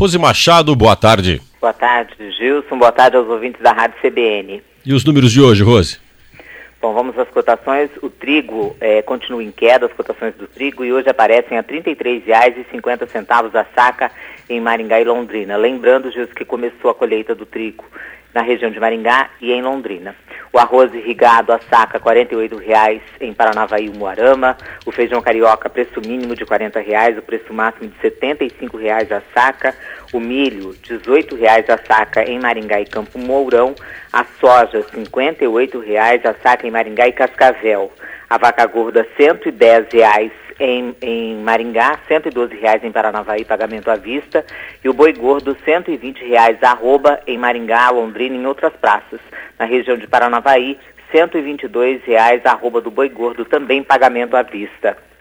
Rose Machado, boa tarde. Boa tarde, Gilson. Boa tarde aos ouvintes da Rádio CBN. E os números de hoje, Rose? Bom, vamos às cotações. O trigo continua em queda, as cotações do trigo, e hoje aparecem a R$ 33,50 a saca em Maringá e Londrina. Lembrando, Gilson, que começou a colheita do trigo na região de Maringá e em Londrina. O arroz irrigado a saca R$ 48,00 em Paranavaí e Umuarama. O feijão carioca, preço mínimo de R$ 40,00, o preço máximo de R$ 75,00 a saca. O milho, R$ 18,00 a saca em Maringá e Campo Mourão. A soja, R$ 58,00 a saca em Maringá e Cascavel. A vaca gorda, R$ 110,00 em Maringá, R$ 112,00 em Paranavaí, pagamento à vista. E o boi gordo, R$ 120,00 arroba em Maringá, Londrina e em outras praças. Na região de Paranavaí, R$ 122,00 arroba do boi gordo, também pagamento à vista.